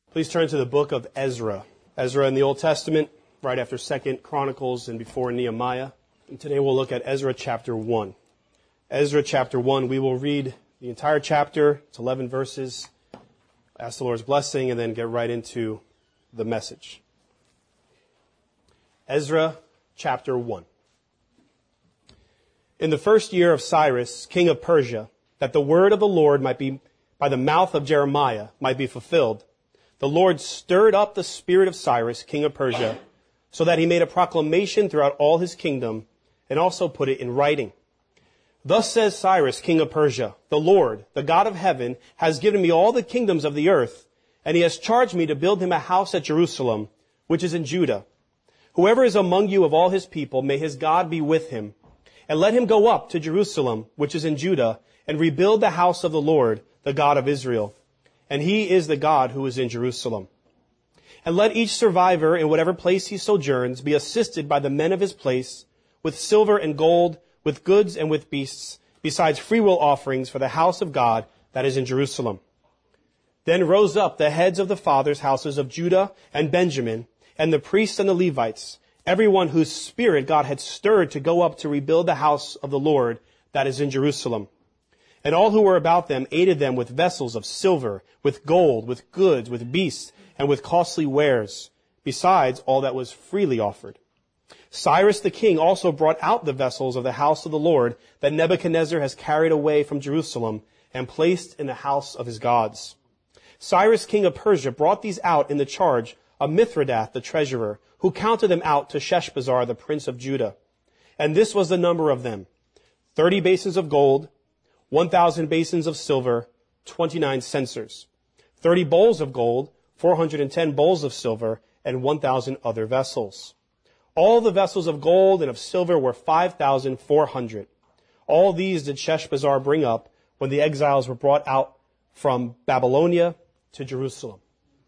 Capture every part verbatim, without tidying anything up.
Please turn to the book of Ezra. Ezra in the Old Testament, right after Second Chronicles and before Nehemiah. And today we'll look at Ezra chapter one. Ezra chapter one, we will read the entire chapter. It's eleven verses. Ask the Lord's blessing and then get right into the message. Ezra chapter one. In the first year of Cyrus, king of Persia, that the word of the Lord might be, by the mouth of Jeremiah, might be fulfilled, the Lord stirred up the spirit of Cyrus, king of Persia, so that he made a proclamation throughout all his kingdom, and also put it in writing. Thus says Cyrus, king of Persia, the Lord, the God of heaven, has given me all the kingdoms of the earth, and he has charged me to build him a house at Jerusalem, which is in Judah. Whoever is among you of all his people, may his God be with him. And let him go up to Jerusalem, which is in Judah, and rebuild the house of the Lord, the God of Israel. And he is the God who is in Jerusalem. And let each survivor in whatever place he sojourns be assisted by the men of his place, with silver and gold, with goods and with beasts, besides freewill offerings for the house of God that is in Jerusalem. Then rose up the heads of the fathers' houses of Judah and Benjamin, and the priests and the Levites, everyone whose spirit God had stirred to go up to rebuild the house of the Lord that is in Jerusalem. And all who were about them aided them with vessels of silver, with gold, with goods, with beasts, and with costly wares, besides all that was freely offered. Cyrus the king also brought out the vessels of the house of the Lord that Nebuchadnezzar has carried away from Jerusalem and placed in the house of his gods. Cyrus king of Persia brought these out in the charge of Mithredath the treasurer, who counted them out to Sheshbazzar the prince of Judah. And this was the number of them: thirty basins of gold, one thousand basins of silver, twenty-nine censers, thirty bowls of gold, four hundred and ten bowls of silver, and one thousand other vessels. All the vessels of gold and of silver were five thousand four hundred. All these did Sheshbazzar bring up when the exiles were brought out from Babylonia to Jerusalem.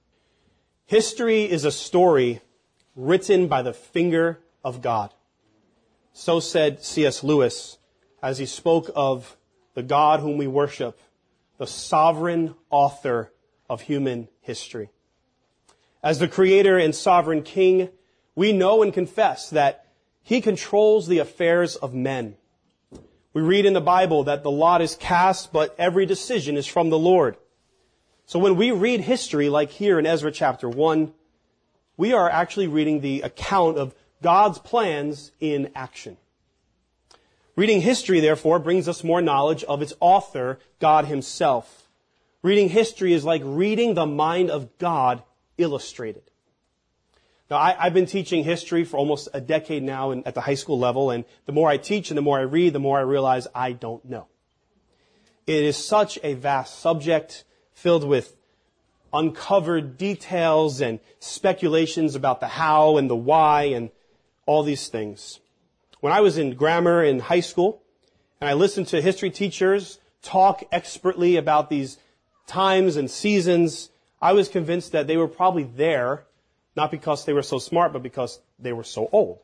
History is a story written by the finger of God. So said C S Lewis as he spoke of the God whom we worship, the sovereign author of human history. As the creator and sovereign king, we know and confess that he controls the affairs of men. We read in the Bible that the lot is cast, but every decision is from the Lord. So when we read history, like here in Ezra chapter one, we are actually reading the account of God's plans in action. Reading history, therefore, brings us more knowledge of its author, God himself. Reading history is like reading the mind of God illustrated. Now, I, I've been teaching history for almost a decade now in, at the high school level, and the more I teach and the more I read, the more I realize I don't know. It is such a vast subject filled with uncovered details and speculations about the how and the why and all these things. When I was in grammar in high school, and I listened to history teachers talk expertly about these times and seasons, I was convinced that they were probably there, not because they were so smart, but because they were so old.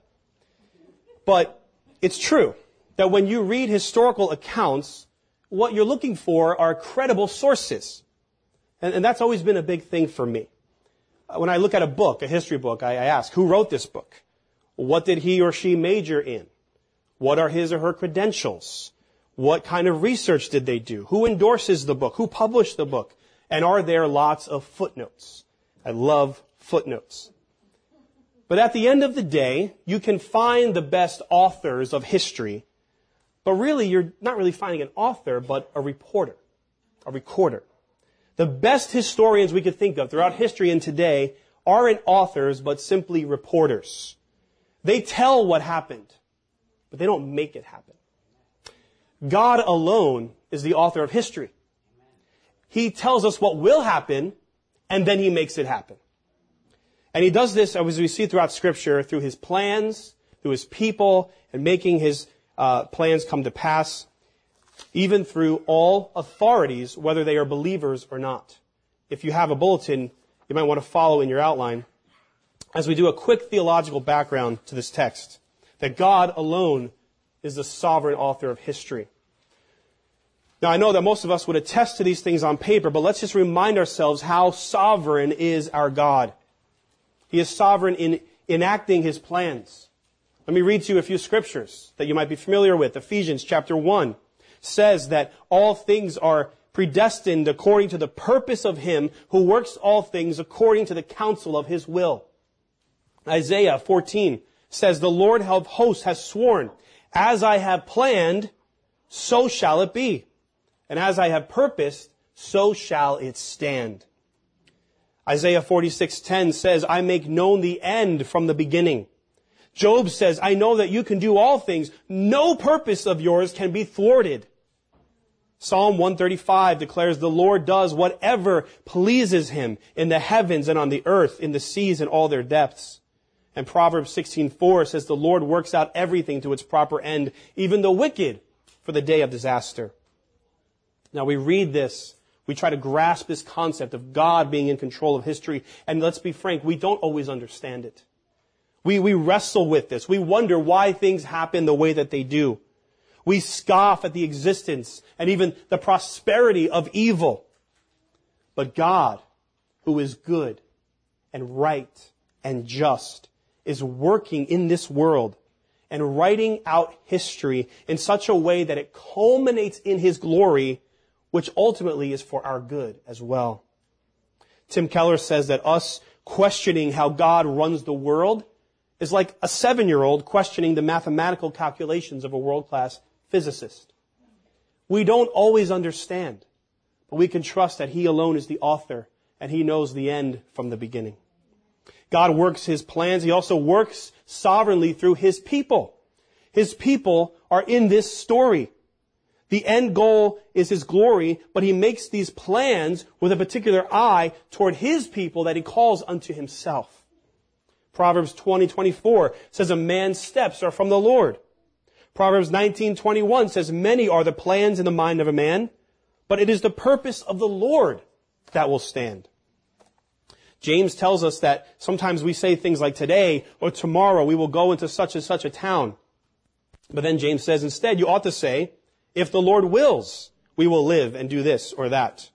But it's true that when you read historical accounts, what you're looking for are credible sources. And, and that's always been a big thing for me. When I look at a book, a history book, I, I ask, who wrote this book? What did he or she major in? What are his or her credentials? What kind of research did they do? Who endorses the book? Who published the book? And are there lots of footnotes? I love footnotes. But at the end of the day, you can find the best authors of history, but really you're not really finding an author, but a reporter, a recorder. The best historians we could think of throughout history and today aren't authors, but simply reporters. They tell what happened, but they don't make it happen. God alone is the author of history. He tells us what will happen, and then he makes it happen. And he does this, as we see throughout Scripture, through his plans, through his people, and making his uh, plans come to pass, even through all authorities, whether they are believers or not. If you have a bulletin, you might want to follow in your outline as we do a quick theological background to this text, that God alone is the sovereign author of history. Now, I know that most of us would attest to these things on paper, but let's just remind ourselves how sovereign is our God. He is sovereign in enacting His plans. Let me read to you a few scriptures that you might be familiar with. Ephesians chapter one says that all things are predestined according to the purpose of Him who works all things according to the counsel of His will. Isaiah fourteen says, the Lord of hosts has sworn, as I have planned, so shall it be. And as I have purposed, so shall it stand. Isaiah forty-six ten says, I make known the end from the beginning. Job says, I know that you can do all things. No purpose of yours can be thwarted. Psalm one thirty-five declares, the Lord does whatever pleases Him in the heavens and on the earth, in the seas and all their depths. And Proverbs sixteen four says, the Lord works out everything to its proper end, even the wicked for the day of disaster. Now we read this, we try to grasp this concept of God being in control of history, and let's be frank, we don't always understand it. We, we wrestle with this. We wonder why things happen the way that they do. We scoff at the existence and even the prosperity of evil. But God, who is good and right and just, is working in this world and writing out history in such a way that it culminates in His glory, which ultimately is for our good as well. Tim Keller says that us questioning how God runs the world is like a seven-year-old questioning the mathematical calculations of a world-class physicist. We don't always understand, but we can trust that He alone is the author and He knows the end from the beginning. God works His plans. He also works sovereignly through His people. His people are in this story. The end goal is His glory, but He makes these plans with a particular eye toward His people that He calls unto Himself. Proverbs twenty twenty-four says, a man's steps are from the Lord. Proverbs nineteen twenty-one says, many are the plans in the mind of a man, but it is the purpose of the Lord that will stand. James tells us that sometimes we say things like, today or tomorrow we will go into such and such a town. But then James says, instead you ought to say, if the Lord wills, we will live and do this or that.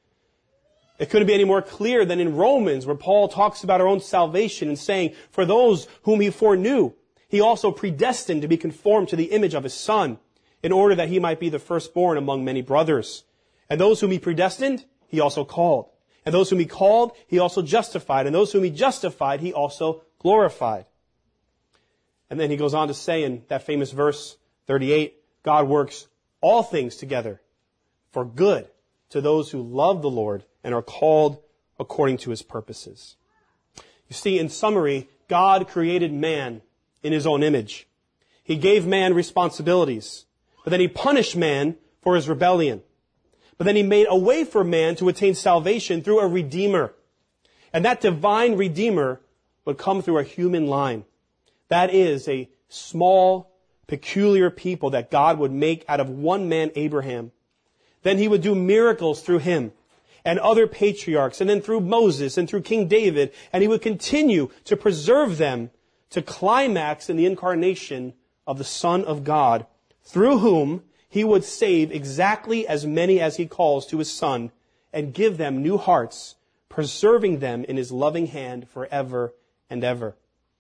It couldn't be any more clear than in Romans, where Paul talks about our own salvation and saying, for those whom He foreknew, He also predestined to be conformed to the image of His Son, in order that He might be the firstborn among many brothers. And those whom He predestined, He also called. And those whom He called, He also justified. And those whom He justified, He also glorified. And then he goes on to say in that famous verse thirty-eight, God works all things together for good to those who love the Lord and are called according to His purposes. You see, in summary, God created man in His own image. He gave man responsibilities, but then He punished man for his rebellion. But then He made a way for man to attain salvation through a Redeemer. And that divine Redeemer would come through a human line. That is a small, peculiar people that God would make out of one man, Abraham. Then He would do miracles through him and other patriarchs, and then through Moses and through King David, and He would continue to preserve them to climax in the incarnation of the Son of God, through whom He would save exactly as many as He calls to His Son and give them new hearts, preserving them in His loving hand forever and ever.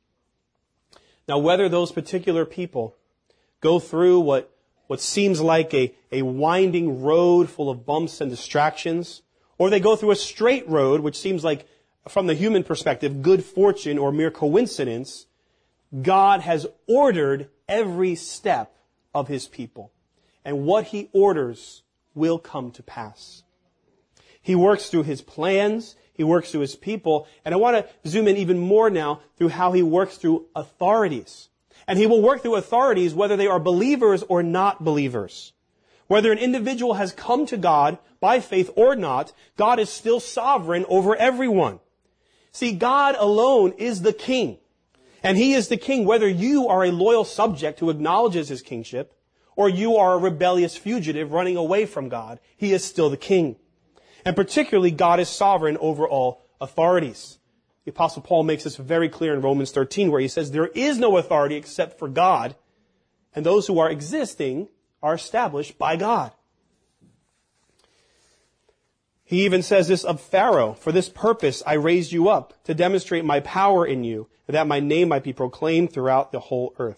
Now, whether those particular people go through what, what seems like a, a winding road full of bumps and distractions, or they go through a straight road, which seems like, from the human perspective, good fortune or mere coincidence, God has ordered every step of His people. And what He orders will come to pass. He works through His plans. He works through His people. And I want to zoom in even more now through how He works through authorities. And He will work through authorities whether they are believers or not believers. Whether an individual has come to God by faith or not, God is still sovereign over everyone. See, God alone is the King. And He is the King whether you are a loyal subject who acknowledges His kingship, or you are a rebellious fugitive running away from God. He is still the King. And particularly, God is sovereign over all authorities. The Apostle Paul makes this very clear in Romans thirteen, where he says, there is no authority except for God, and those who are existing are established by God. He even says this of Pharaoh, "For this purpose I raised you up, to demonstrate my power in you, and that my name might be proclaimed throughout the whole earth."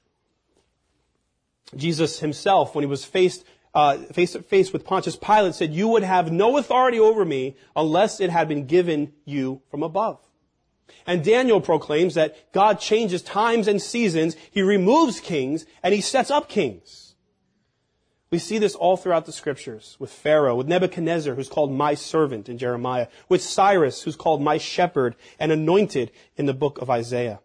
Jesus himself, when he was faced uh, face to face with Pontius Pilate, said, "You would have no authority over me unless it had been given you from above." And Daniel proclaims that God changes times and seasons, he removes kings, and he sets up kings. We see this all throughout the scriptures, with Pharaoh, with Nebuchadnezzar, who's called my servant in Jeremiah, with Cyrus, who's called my shepherd and anointed in the book of Isaiah.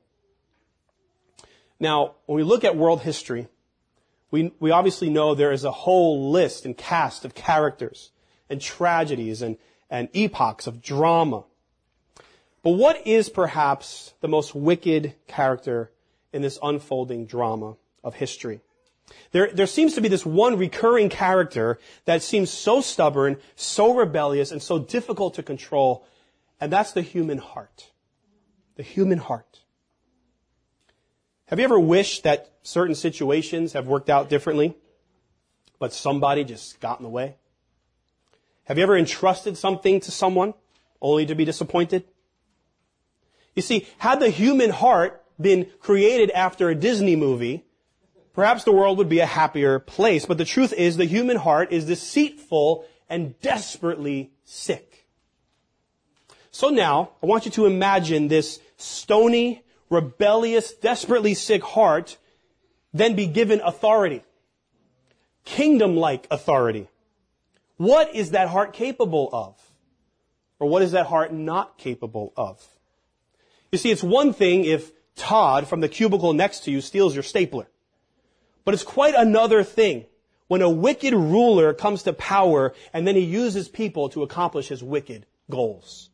Now, when we look at world history, we, we obviously know there is a whole list and cast of characters and tragedies and, and epochs of drama. But what is perhaps the most wicked character in this unfolding drama of history? There, there seems to be this one recurring character that seems so stubborn, so rebellious, and so difficult to control, and that's the human heart. The human heart. Have you ever wished that certain situations have worked out differently, but somebody just got in the way? Have you ever entrusted something to someone only to be disappointed? You see, had the human heart been created after a Disney movie, perhaps the world would be a happier place. But the truth is, the human heart is deceitful and desperately sick. So now, I want you to imagine this stony, rebellious, desperately sick heart then be given authority. Kingdom-like authority. What is that heart capable of? Or what is that heart not capable of? You see, it's one thing if Todd from the cubicle next to you steals your stapler. But it's quite another thing when a wicked ruler comes to power and then he uses people to accomplish his wicked goals.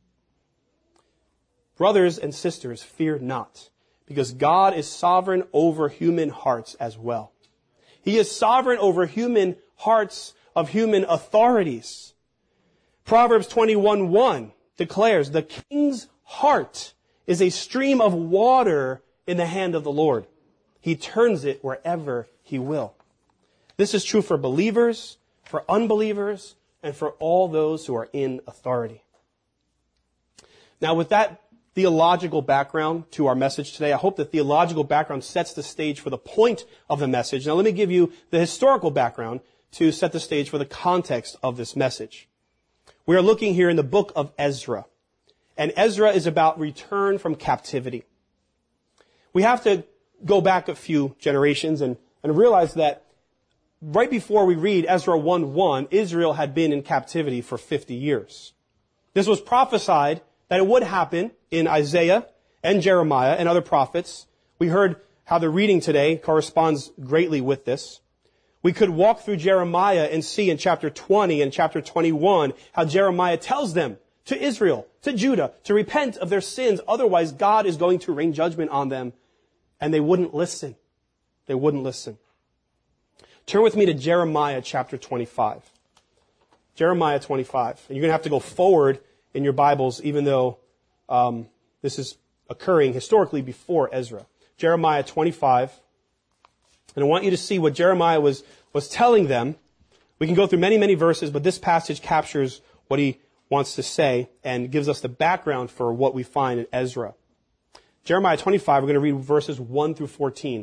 Brothers and sisters, fear not, because God is sovereign over human hearts as well. He is sovereign over human hearts of human authorities. Proverbs twenty-one one declares, "The king's heart is a stream of water in the hand of the Lord. He turns it wherever he will." This is true for believers, for unbelievers, and for all those who are in authority. Now, with that theological background to our message today, I hope the theological background sets the stage for the point of the message. Now, let me give you the historical background to set the stage for the context of this message. We are looking here in the book of Ezra. And Ezra is about return from captivity. We have to go back a few generations and, and realize that right before we read Ezra one one, Israel had been in captivity for fifty years. This was prophesied that it would happen in Isaiah and Jeremiah and other prophets. We heard how the reading today corresponds greatly with this. We could walk through Jeremiah and see in chapter twenty and chapter twenty-one how Jeremiah tells them, to Israel, to Judah, to repent of their sins. Otherwise, God is going to rain judgment on them. And they wouldn't listen. They wouldn't listen. Turn with me to Jeremiah chapter twenty-five. Jeremiah twenty-five. And you're going to have to go forward in your Bibles, even though um, this is occurring historically before Ezra. Jeremiah twenty-five. And I want you to see what Jeremiah was, was telling them. We can go through many, many verses, but this passage captures what he wants to say and gives us the background for what we find in Ezra. Jeremiah twenty-five, we're going to read verses one through fourteen.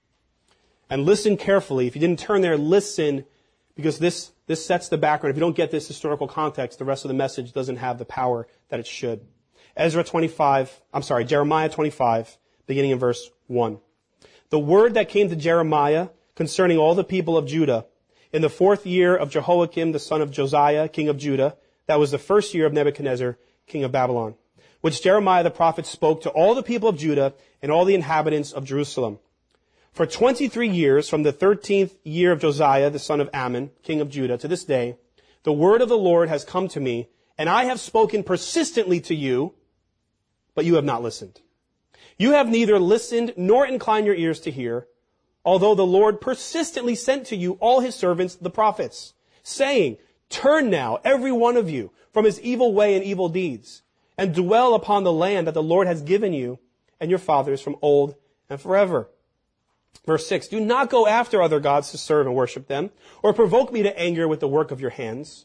And listen carefully. If you didn't turn there, listen, because this, this sets the background. If you don't get this historical context, the rest of the message doesn't have the power that it should. Ezra twenty-five, I'm sorry, Jeremiah twenty-five, beginning in verse one. The word that came to Jeremiah concerning all the people of Judah in the fourth year of Jehoiakim, the son of Josiah, king of Judah, that was the first year of Nebuchadnezzar, king of Babylon, which Jeremiah the prophet spoke to all the people of Judah and all the inhabitants of Jerusalem. For twenty-three years, from the thirteenth year of Josiah, the son of Ammon, king of Judah, to this day, the word of the Lord has come to me, and I have spoken persistently to you, but you have not listened. You have neither listened nor inclined your ears to hear, although the Lord persistently sent to you all his servants, the prophets, saying, "Turn now, every one of you, from his evil way and evil deeds, and dwell upon the land that the Lord has given you and your fathers from old and forever." Verse six, "Do not go after other gods to serve and worship them, or provoke me to anger with the work of your hands.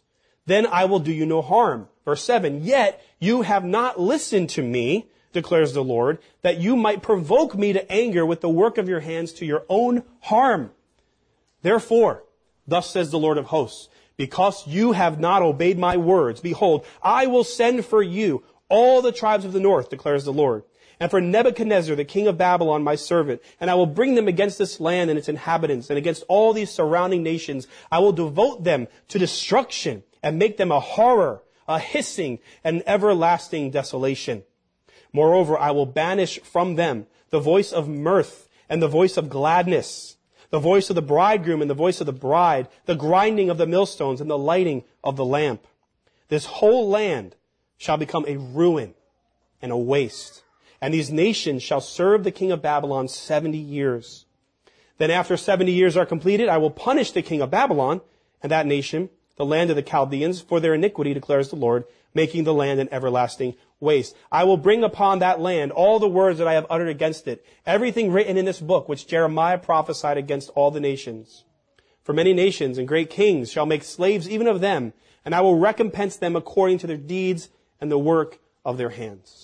then I will do you no harm. Verse seven, yet you have not listened to me, declares the Lord, that you might provoke me to anger with the work of your hands to your own harm. Therefore, thus says the Lord of hosts, because you have not obeyed my words, behold, I will send for you all the tribes of the north, declares the Lord, and for Nebuchadnezzar, the king of Babylon, my servant, and I will bring them against this land and its inhabitants, and against all these surrounding nations. I will devote them to destruction and make them a horror, a hissing, and everlasting desolation. Moreover, I will banish from them the voice of mirth and the voice of gladness, the voice of the bridegroom and the voice of the bride, the grinding of the millstones and the lighting of the lamp. This whole land shall become a ruin and a waste, and these nations shall serve the king of Babylon seventy years. Then after seventy years are completed, I will punish the king of Babylon and that nation, the land of the Chaldeans, for their iniquity, declares the Lord, making the land an everlasting waste. I will bring upon that land all the words that I have uttered against it, everything written in this book which Jeremiah prophesied against all the nations. For many nations and great kings shall make slaves even of them, and I will recompense them according to their deeds and the work of their hands.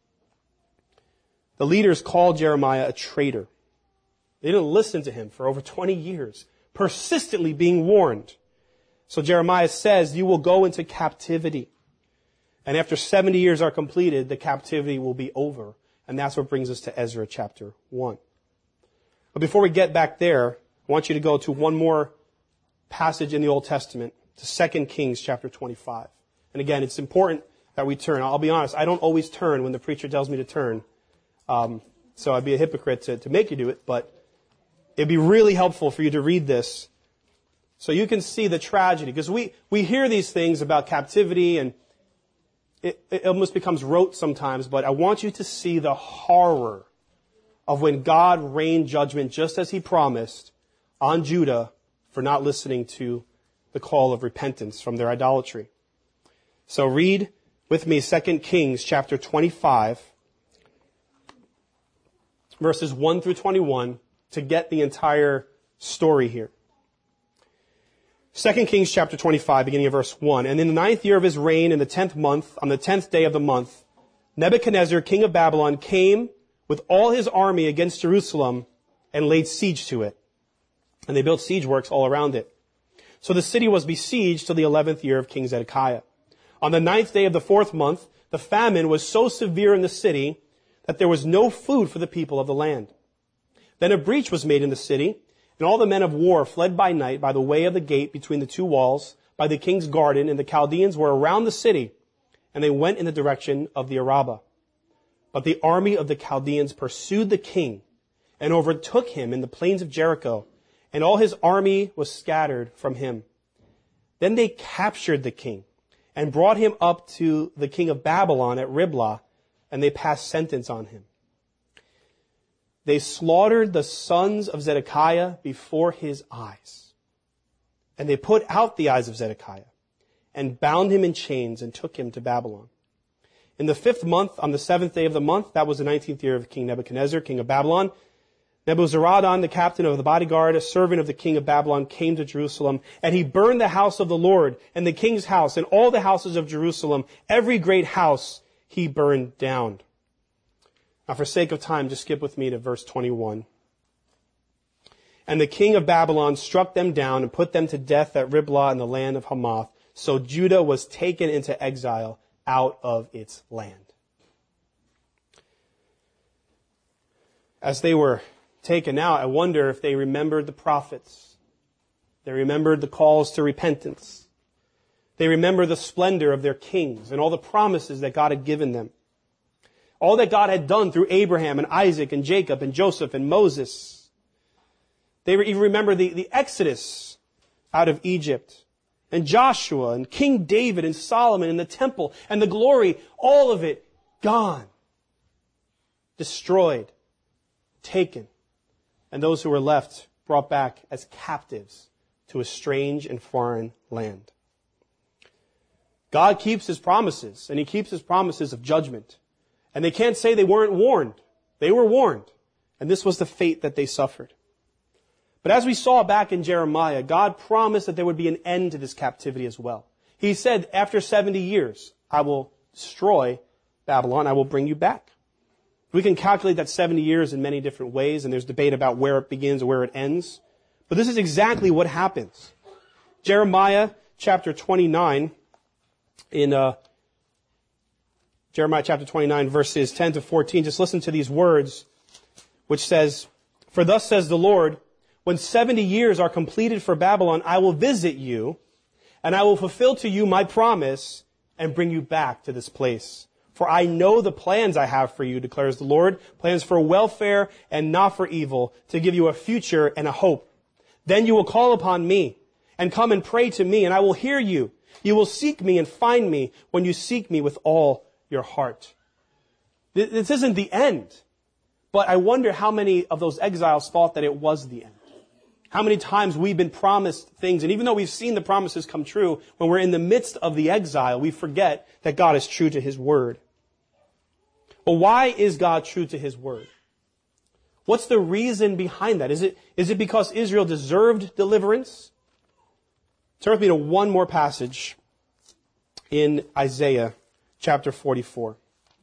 The leaders called Jeremiah a traitor. They didn't listen to him for over twenty years, persistently being warned. So Jeremiah says, you will go into captivity. And after seventy years are completed, the captivity will be over. And that's what brings us to Ezra chapter one. But before we get back there, I want you to go to one more passage in the Old Testament, to Second Kings chapter twenty-five. And again, it's important that we turn. I'll be honest, I don't always turn when the preacher tells me to turn. Um, so I'd be a hypocrite to, to make you do it, but it'd be really helpful for you to read this so you can see the tragedy. Because we, we hear these things about captivity and it, it almost becomes rote sometimes, but I want you to see the horror of when God rained judgment just as he promised on Judah for not listening to the call of repentance from their idolatry. So read with me Second Kings chapter twenty-five, verses one through twenty-one, to get the entire story here. Second Kings chapter twenty-five, beginning of verse one. And in the ninth year of his reign, in the tenth month, on the tenth day of the month, Nebuchadnezzar, king of Babylon, came with all his army against Jerusalem and laid siege to it. And they built siege works all around it. So the city was besieged till the eleventh year of King Zedekiah. On the ninth day of the fourth month, the famine was so severe in the city that there was no food for the people of the land. Then a breach was made in the city, and all the men of war fled by night by the way of the gate between the two walls, by the king's garden, and the Chaldeans were around the city, and they went in the direction of the Arabah. But the army of the Chaldeans pursued the king and overtook him in the plains of Jericho, and all his army was scattered from him. Then they captured the king and brought him up to the king of Babylon at Riblah, and they passed sentence on him. They slaughtered the sons of Zedekiah before his eyes. And they put out the eyes of Zedekiah and bound him in chains and took him to Babylon. In the fifth month, on the seventh day of the month, that was the nineteenth year of King Nebuchadnezzar, king of Babylon, Nebuzaradan, the captain of the bodyguard, a servant of the king of Babylon, came to Jerusalem, and he burned the house of the Lord and the king's house and all the houses of Jerusalem. Every great house he burned down. Now, for sake of time, just skip with me to verse twenty-one. And the king of Babylon struck them down and put them to death at Riblah in the land of Hamath. So Judah was taken into exile out of its land. As they were taken out, I wonder if they remembered the prophets. They remembered the calls to repentance. They remember the splendor of their kings and all the promises that God had given them. All that God had done through Abraham and Isaac and Jacob and Joseph and Moses. They even remember the, the Exodus out of Egypt and Joshua and King David and Solomon and the temple and the glory. All of it gone, destroyed, taken. And those who were left brought back as captives to a strange and foreign land. God keeps his promises, and he keeps his promises of judgment. And they can't say they weren't warned. They were warned. And this was the fate that they suffered. But as we saw back in Jeremiah, God promised that there would be an end to this captivity as well. He said, after seventy years, I will destroy Babylon. I will bring you back. We can calculate that seventy years in many different ways, and there's debate about where it begins and where it ends. But this is exactly what happens. Jeremiah chapter twenty-nine, in uh, Jeremiah chapter twenty-nine, verses ten to fourteen, just listen to these words, which says, "For thus says the Lord, when seventy years are completed for Babylon, I will visit you, and I will fulfill to you my promise and bring you back to this place. For I know the plans I have for you, declares the Lord, plans for welfare and not for evil, to give you a future and a hope. Then you will call upon me and come and pray to me, and I will hear you. You will seek me and find me when you seek me with all your heart." This isn't the end, but I wonder how many of those exiles thought that it was the end. How many times we've been promised things, and even though we've seen the promises come true, when we're in the midst of the exile, we forget that God is true to His word. Well, why is God true to His word? What's the reason behind that? Is it, is it because Israel deserved deliverance? Turn with me to one more passage in Isaiah chapter forty-four.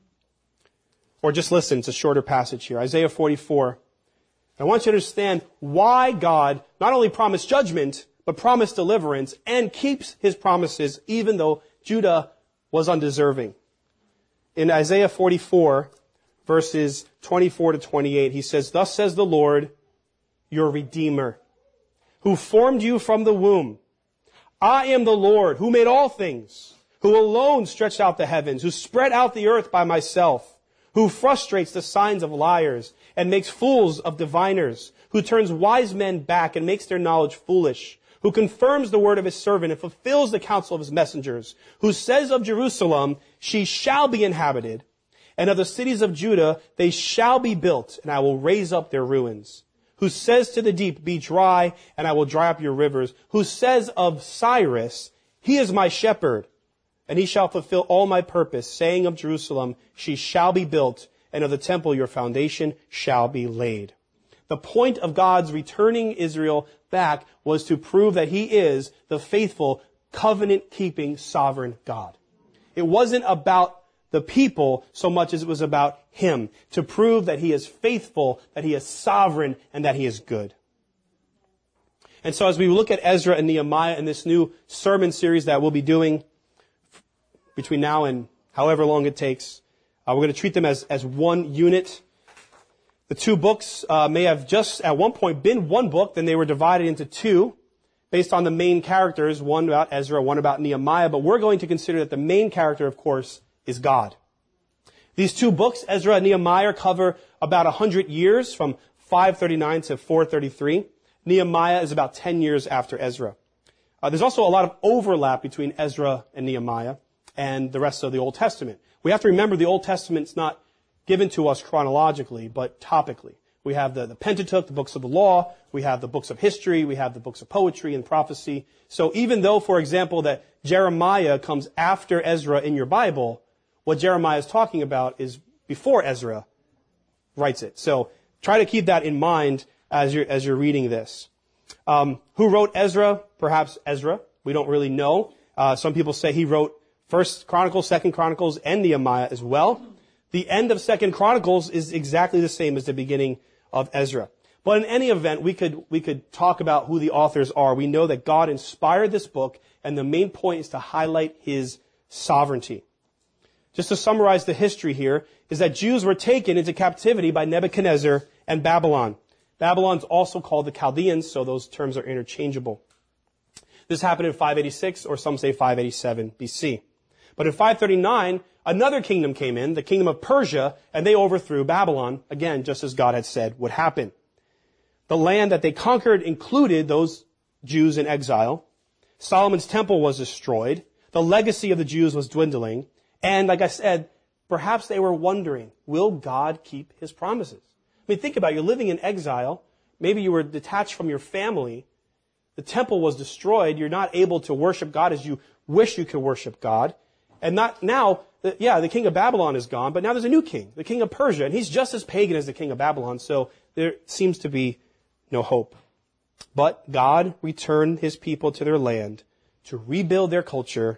Or just listen, it's a shorter passage here. Isaiah forty-four. I want you to understand why God not only promised judgment, but promised deliverance and keeps His promises even though Judah was undeserving. In Isaiah forty-four, verses twenty-four to twenty-eight, he says, "Thus says the Lord, your Redeemer, who formed you from the womb. I am the Lord, who made all things, who alone stretched out the heavens, who spread out the earth by myself, who frustrates the signs of liars and makes fools of diviners, who turns wise men back and makes their knowledge foolish, who confirms the word of His servant and fulfills the counsel of His messengers, who says of Jerusalem, she shall be inhabited, and of the cities of Judah, they shall be built, and I will raise up their ruins. Who says to the deep, be dry, and I will dry up your rivers. Who says of Cyrus, he is my shepherd, and he shall fulfill all my purpose, saying of Jerusalem, she shall be built, and of the temple your foundation shall be laid." The point of God's returning Israel back was to prove that He is the faithful, covenant-keeping, sovereign God. It wasn't about the people so much as it was about Him, to prove that He is faithful, that He is sovereign, and that He is good. And so as we look at Ezra and Nehemiah in this new sermon series that we'll be doing between now and however long it takes, uh, we're going to treat them as, as one unit. The two books uh, may have just at one point been one book, then they were divided into two based on the main characters, one about Ezra, one about Nehemiah, but we're going to consider that the main character, of course, is God. These two books, Ezra and Nehemiah, cover about one hundred years, from five thirty-nine to four thirty-three. Nehemiah is about ten years after Ezra. Uh, there's also a lot of overlap between Ezra and Nehemiah and the rest of the Old Testament. We have to remember the Old Testament's not given to us chronologically, but topically. We have the, the Pentateuch, the books of the law. We have the books of history. We have the books of poetry and prophecy. So even though, for example, that Jeremiah comes after Ezra in your Bible, what Jeremiah is talking about is before Ezra writes it. So try to keep that in mind as you're, as you're reading this. Um, who wrote Ezra? Perhaps Ezra. We don't really know. Uh, some people say he wrote First Chronicles, Second Chronicles, and Nehemiah as well. The end of Second Chronicles is exactly the same as the beginning of Ezra. But in any event, we could, we could talk about who the authors are. We know that God inspired this book, and the main point is to highlight His sovereignty. Just to summarize the history here, is that Jews were taken into captivity by Nebuchadnezzar and Babylon. Babylon's also called the Chaldeans, so those terms are interchangeable. This happened in five eighty-six, or some say five eighty-seven B C. But in five thirty-nine, another kingdom came in, the kingdom of Persia, and they overthrew Babylon, again, just as God had said would happen. The land that they conquered included those Jews in exile. Solomon's temple was destroyed. The legacy of the Jews was dwindling. And like I said, perhaps they were wondering, will God keep His promises? I mean, think about it. You're living in exile. Maybe you were detached from your family. The temple was destroyed. You're not able to worship God as you wish you could worship God. And not now, the, yeah, the king of Babylon is gone, but now there's a new king, the king of Persia, and he's just as pagan as the king of Babylon, so there seems to be no hope. But God returned His people to their land to rebuild their culture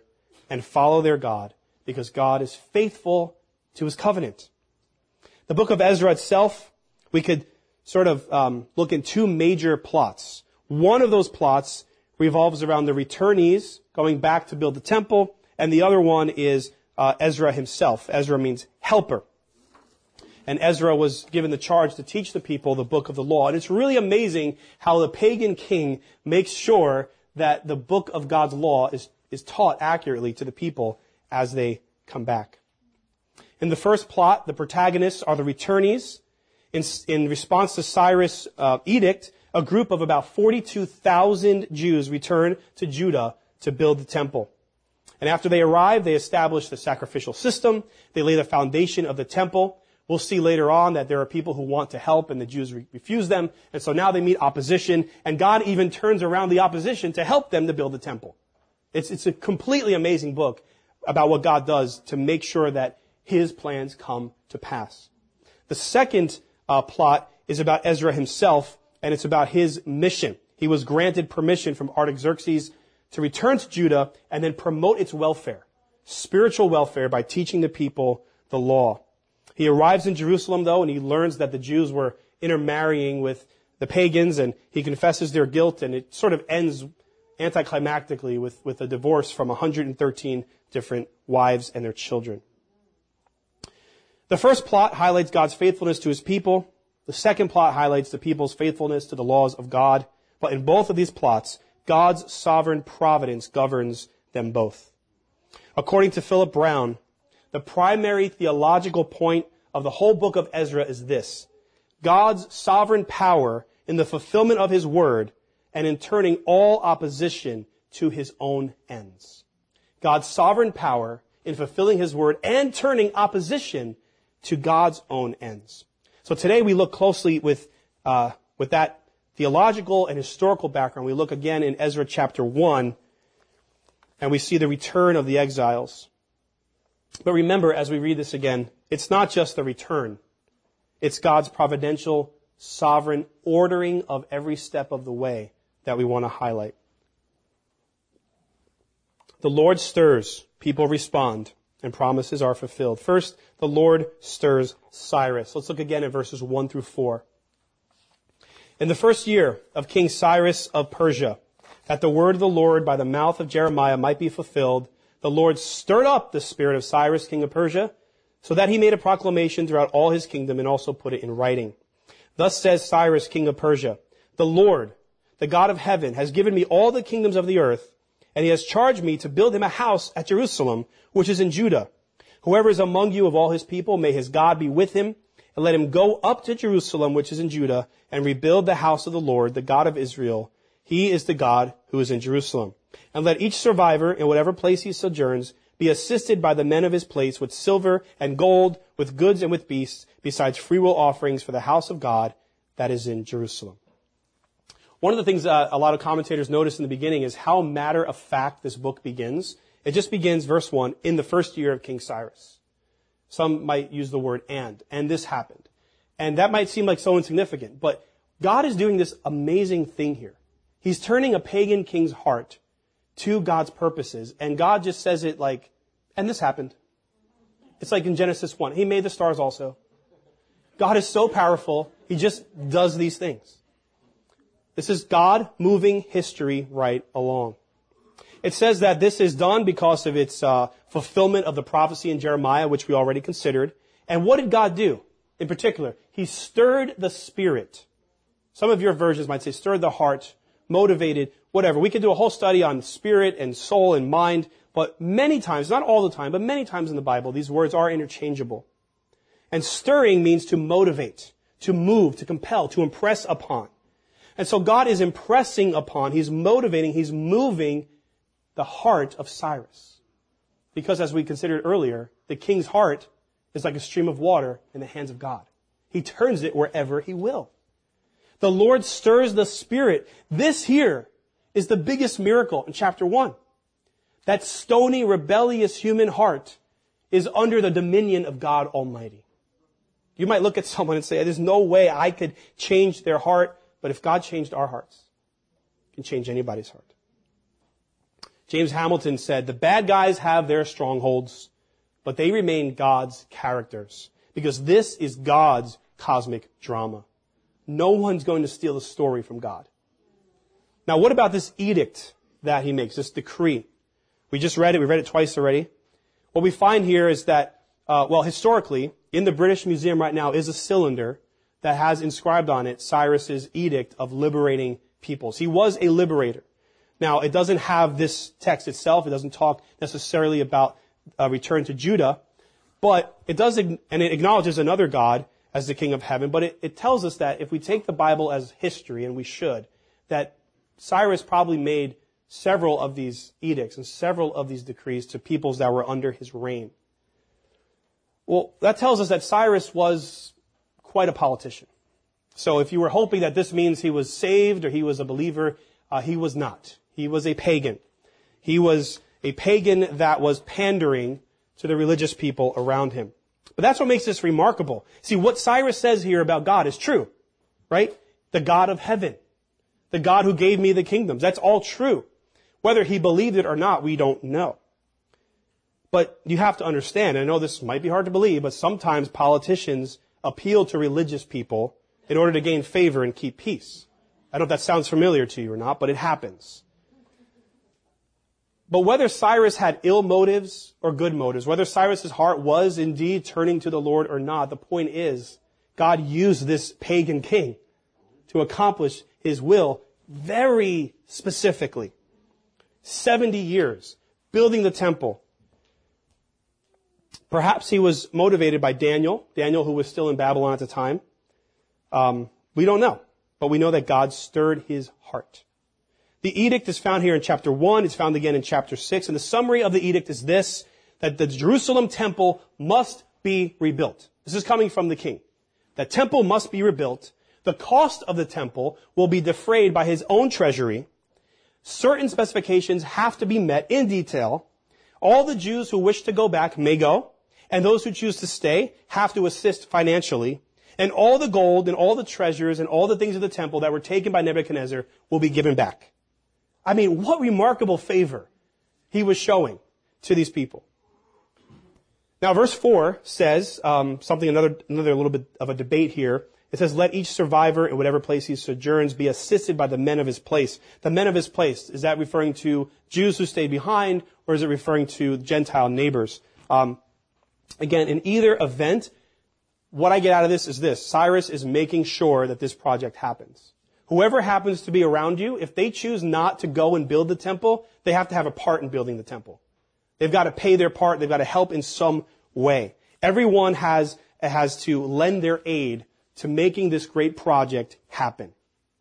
and follow their God, because God is faithful to his covenant. The book of Ezra itself, we could sort of um, look in two major plots. One of those plots revolves around the returnees going back to build the temple, and the other one is uh, Ezra himself. Ezra means helper. And Ezra was given the charge to teach the people the book of the law. And it's really amazing how the pagan king makes sure that the book of God's law is, is taught accurately to the people as they come back. In the first plot, the protagonists are the returnees. In, in response to Cyrus' uh, edict, a group of about forty-two thousand Jews returned to Judah to build the temple. And after they arrive, they establish the sacrificial system. They lay the foundation of the temple. We'll see later on that there are people who want to help and the Jews re- refuse them. And so now they meet opposition, and God even turns around the opposition to help them to build the temple. It's, it's a completely amazing book about what God does to make sure that his plans come to pass. The second uh, plot is about Ezra himself, and it's about his mission. He was granted permission from Artaxerxes to return to Judah and then promote its welfare, spiritual welfare, by teaching the people the law. He arrives in Jerusalem, though, and he learns that the Jews were intermarrying with the pagans, and he confesses their guilt, and it sort of ends anticlimactically with, with a divorce from one hundred thirteen different wives and their children. The first plot highlights God's faithfulness to his people. The second plot highlights the people's faithfulness to the laws of God. But in both of these plots, God's sovereign providence governs them both. According to Philip Brown, the primary theological point of the whole book of Ezra is this: God's sovereign power in the fulfillment of his word and in turning all opposition to his own ends. God's sovereign power in fulfilling his word and turning opposition to God's own ends. So today we look closely with uh, with that theological and historical background. We look again in Ezra chapter one, and we see the return of the exiles. But remember, as we read this again, it's not just the return. It's God's providential, sovereign ordering of every step of the way that we want to highlight. The Lord stirs, people respond, and promises are fulfilled. First, the Lord stirs Cyrus. Let's look again at verses one through four. In the first year of King Cyrus of Persia, that the word of the Lord by the mouth of Jeremiah might be fulfilled, the Lord stirred up the spirit of Cyrus, king of Persia, so that he made a proclamation throughout all his kingdom and also put it in writing. Thus says Cyrus, king of Persia, the Lord, the God of heaven, has given me all the kingdoms of the earth, and he has charged me to build him a house at Jerusalem, which is in Judah. Whoever is among you of all his people, may his God be with him, and let him go up to Jerusalem, which is in Judah, and rebuild the house of the Lord, the God of Israel. He is the God who is in Jerusalem. And let each survivor, in whatever place he sojourns, be assisted by the men of his place with silver and gold, with goods and with beasts, besides freewill offerings for the house of God that is in Jerusalem. One of the things uh, a lot of commentators notice in the beginning is how matter-of-fact this book begins. It just begins, verse one, in the first year of King Cyrus. Some might use the word and, and this happened. And that might seem like so insignificant, but God is doing this amazing thing here. He's turning a pagan king's heart to God's purposes, and God just says it like, and this happened. It's like in Genesis one. He made the stars also. God is so powerful, he just does these things. This is God moving history right along. It says that this is done because of its uh, fulfillment of the prophecy in Jeremiah, which we already considered. And what did God do? In particular, he stirred the spirit. Some of your versions might say stirred the heart, motivated, whatever. We could do a whole study on spirit and soul and mind, but many times, not all the time, but many times in the Bible, these words are interchangeable. And stirring means to motivate, to move, to compel, to impress upon. And so God is impressing upon, he's motivating, he's moving the heart of Cyrus. Because as we considered earlier, the king's heart is like a stream of water in the hands of God. He turns it wherever he will. The Lord stirs the spirit. This here is the biggest miracle in chapter one. That stony, rebellious human heart is under the dominion of God Almighty. You might look at someone and say, there's no way I could change their heart. But if God changed our hearts, He can change anybody's heart. James Hamilton said, the bad guys have their strongholds, but they remain God's characters, because this is God's cosmic drama. No one's going to steal the story from God. Now, what about this edict that he makes, this decree? We just read it. We read it twice already. What we find here is that, uh, well, historically, in the British Museum right now is a cylinder that has inscribed on it Cyrus's edict of liberating peoples. He was a liberator. Now, it doesn't have this text itself. It doesn't talk necessarily about a return to Judah, but it does, and it acknowledges another God as the King of Heaven, but it, it tells us that if we take the Bible as history, and we should, that Cyrus probably made several of these edicts and several of these decrees to peoples that were under his reign. Well, that tells us that Cyrus was quite a politician. So if you were hoping that this means he was saved or he was a believer, uh, he was not. He was a pagan. He was a pagan that was pandering to the religious people around him. But that's what makes this remarkable. See, what Cyrus says here about God is true, right? The God of heaven. The God who gave me the kingdoms. That's all true. Whether he believed it or not, we don't know. But you have to understand, and I know this might be hard to believe, but sometimes politicians appeal to religious people in order to gain favor and keep peace. I don't know if that sounds familiar to you or not, but it happens. But whether Cyrus had ill motives or good motives, whether Cyrus's heart was indeed turning to the Lord or not, the point is, God used this pagan king to accomplish his will very specifically. seventy years, building the temple. Perhaps he was motivated by Daniel, Daniel who was still in Babylon at the time. Um, we don't know, but we know that God stirred his heart. The edict is found here in chapter one. It's found again in chapter six. And the summary of the edict is this, that the Jerusalem temple must be rebuilt. This is coming from the king. The temple must be rebuilt. The cost of the temple will be defrayed by his own treasury. Certain specifications have to be met in detail. All the Jews who wish to go back may go, and those who choose to stay have to assist financially. And all the gold and all the treasures and all the things of the temple that were taken by Nebuchadnezzar will be given back. I mean, what remarkable favor he was showing to these people. Now, verse four says um, something, another, another little bit of a debate here. It says, let each survivor in whatever place he sojourns be assisted by the men of his place. The men of his place, is that referring to Jews who stayed behind, or is it referring to Gentile neighbors? Um, again, in either event, what I get out of this is this. Cyrus is making sure that this project happens. Whoever happens to be around you, if they choose not to go and build the temple, they have to have a part in building the temple. They've got to pay their part. They've got to help in some way. Everyone has, has to lend their aid to making this great project happen.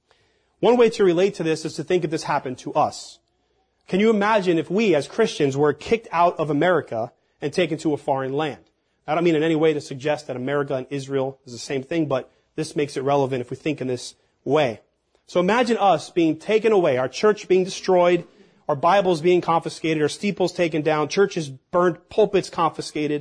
One way to relate to this is to think if this happened to us. Can you imagine if we as Christians were kicked out of America and taken to a foreign land? I don't mean in any way to suggest that America and Israel is the same thing, but this makes it relevant if we think in this way. So imagine us being taken away, our church being destroyed, our Bibles being confiscated, our steeples taken down, churches burnt, pulpits confiscated.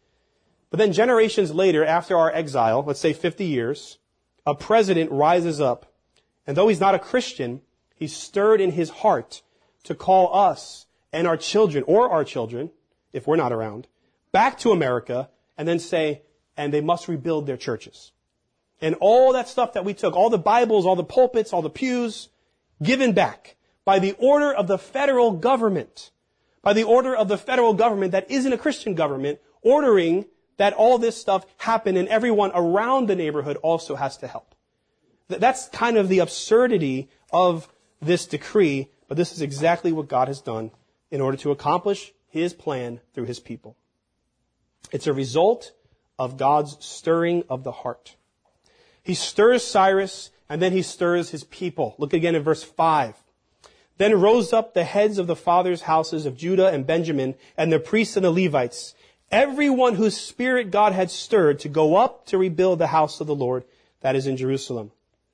But then generations later, after our exile, let's say fifty years, a president rises up, and though he's not a Christian, he's stirred in his heart to call us and our children, or our children, if we're not around, back to America, and then say, and they must rebuild their churches. And all that stuff that we took, all the Bibles, all the pulpits, all the pews, given back by the order of the federal government, by the order of the federal government that isn't a Christian government, ordering that all this stuff happen and everyone around the neighborhood also has to help. That's kind of the absurdity of this decree, but this is exactly what God has done in order to accomplish his plan through his people. It's a result of God's stirring of the heart. He stirs Cyrus, and then he stirs his people. Look again in verse five. Then rose up the heads of the fathers' houses of Judah and Benjamin, and the priests and the Levites, everyone whose spirit God had stirred to go up to rebuild the house of the Lord that is in Jerusalem.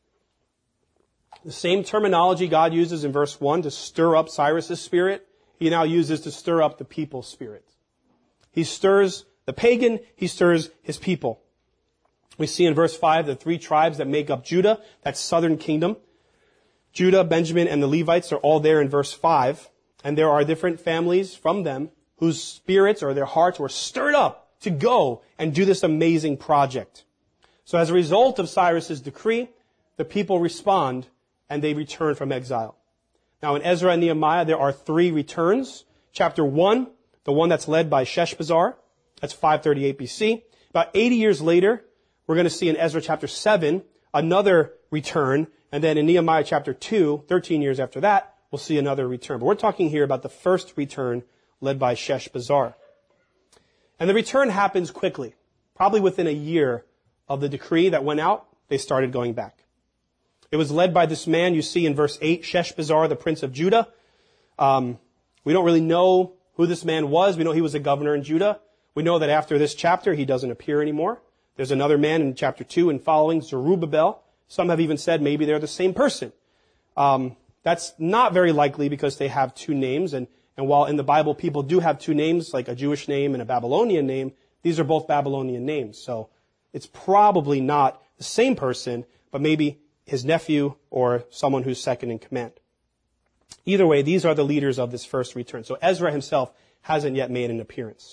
The same terminology God uses in verse one to stir up Cyrus' spirit, he now uses to stir up the people's spirit. He stirs the pagan, he stirs his people. We see in verse five the three tribes that make up Judah, that southern kingdom. Judah, Benjamin, and the Levites are all there in verse five. And there are different families from them whose spirits or their hearts were stirred up to go and do this amazing project. So as a result of Cyrus's decree, the people respond and they return from exile. Now in Ezra and Nehemiah, there are three returns. Chapter one, the one that's led by Sheshbazzar, that's five thirty-eight B C. About eighty years later, we're going to see in Ezra chapter seven, another return. And then in Nehemiah chapter two, thirteen years after that, we'll see another return. But we're talking here about the first return led by Sheshbazzar. And the return happens quickly. Probably within a year of the decree that went out, they started going back. It was led by this man you see in verse eight, Sheshbazzar, the prince of Judah. Um, we don't really know who this man was. We know he was a governor in Judah. We know that after this chapter, he doesn't appear anymore. There's another man in chapter two and following, Zerubbabel. Some have even said maybe they're the same person. Um, that's not very likely because they have two names. And, and while in the Bible people do have two names, like a Jewish name and a Babylonian name, these are both Babylonian names. So it's probably not the same person, but maybe his nephew or someone who's second in command. Either way, these are the leaders of this first return. So Ezra himself hasn't yet made an appearance.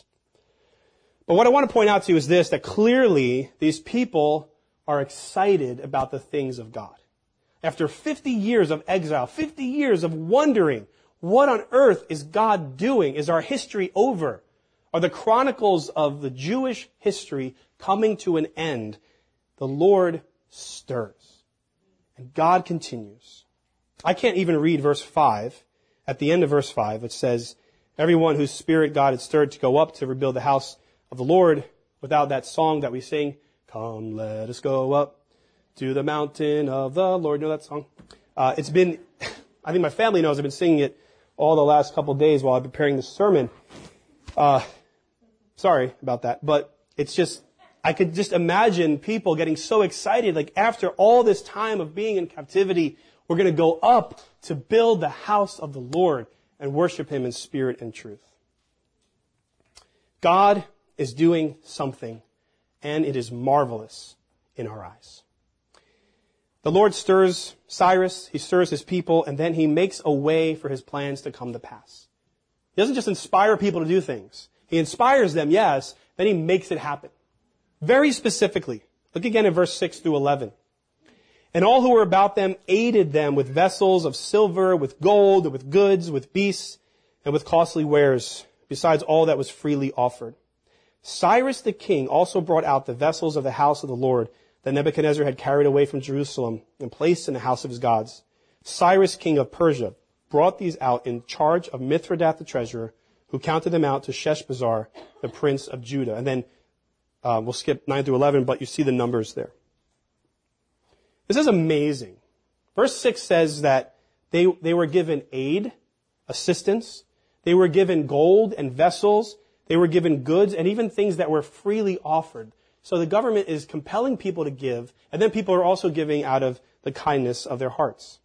But what I want to point out to you is this, that clearly these people are excited about the things of God. After fifty years of exile, fifty years of wondering, what on earth is God doing? Is our history over? Are the chronicles of the Jewish history coming to an end? The Lord stirs. And God continues. I can't even read verse five. At the end of verse five, it says, everyone whose spirit God had stirred to go up to rebuild the house of the Lord, without that song that we sing, come, let us go up to the mountain of the Lord. You know that song? Uh, it's been, I think my family knows, I've been singing it all the last couple of days while I'm preparing this sermon. Uh, sorry about that, but it's just, I could just imagine people getting so excited, like after all this time of being in captivity, we're going to go up to build the house of the Lord and worship Him in spirit and truth. God is doing something, and it is marvelous in our eyes. The Lord stirs Cyrus, He stirs His people, and then He makes a way for His plans to come to pass. He doesn't just inspire people to do things. He inspires them, yes, then He makes it happen. Very specifically. Look again at verse six through eleven. And all who were about them aided them with vessels of silver, with gold, with goods, with beasts, and with costly wares, besides all that was freely offered. Cyrus the king also brought out the vessels of the house of the Lord that Nebuchadnezzar had carried away from Jerusalem and placed in the house of his gods. Cyrus, king of Persia, brought these out in charge of Mithredath the treasurer, who counted them out to Sheshbazzar, the prince of Judah. And then uh, we'll skip nine through eleven, but you see the numbers there. This is amazing. Verse six says that they, they were given aid, assistance. They were given gold and vessels. They were given goods and even things that were freely offered. So the government is compelling people to give, and then people are also giving out of the kindness of their hearts.